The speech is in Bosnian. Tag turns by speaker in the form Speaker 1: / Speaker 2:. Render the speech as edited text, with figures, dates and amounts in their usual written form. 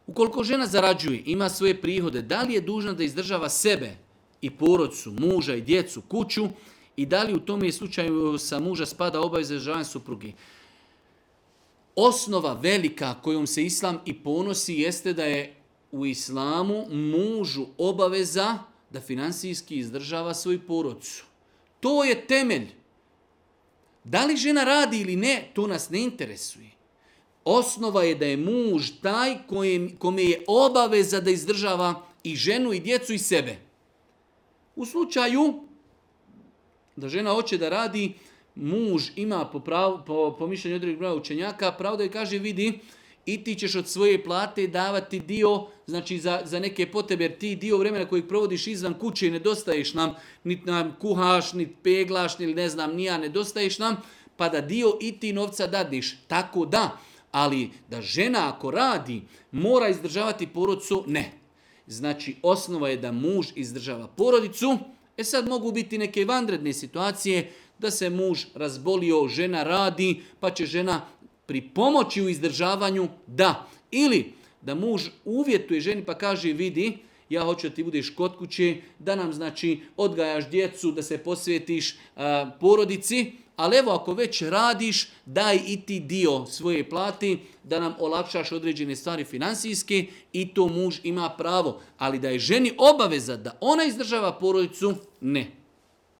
Speaker 1: Ukoliko žena zarađuje, ima svoje prihode, da li je dužna da izdržava sebe i porodcu, muža i djecu, kuću i da li u tome slučaju sa muža spada obaveza izdržavanja supruge? Osnova velika kojom se islam i ponosi jeste da je u islamu mužu obaveza da finansijski izdržava svoju porodcu. To je temelj. Da li žena radi ili ne, to nas ne interesuje. Osnova je da je muž taj kome je obaveza da izdržava i ženu i djecu i sebe. U slučaju da žena hoće da radi, muž ima po mišljenju određenih broja učenjaka pravo da joj kaže vidi i ti ćeš od svoje plate davati dio, znači za neke potrebe, jer ti dio vremena kojeg provodiš izvan kuće i nedostaješ nam, niti nam kuhaš, niti peglaš, ili ne znam, nija nedostaješ nam, pa da dio i ti novca dadiš. Tako da, ali da žena ako radi mora izdržavati porodcu, ne. Znači osnova je da muž izdržava porodicu. Sad mogu biti neke vanredne situacije da se muž razbolio, žena radi, pa će žena pri pomoći u izdržavanju, da. Ili da muž uvjetuje ženi pa kaže vidi, ja hoću da ti budeš kod kuće, da nam znači odgajaš djecu, da se posvetiš porodici, ali evo ako već radiš, daj i ti dio svoje plati da nam olakšaš određene stvari finansijske i to muž ima pravo. Ali da je ženi obaveza da ona izdržava porodicu, ne.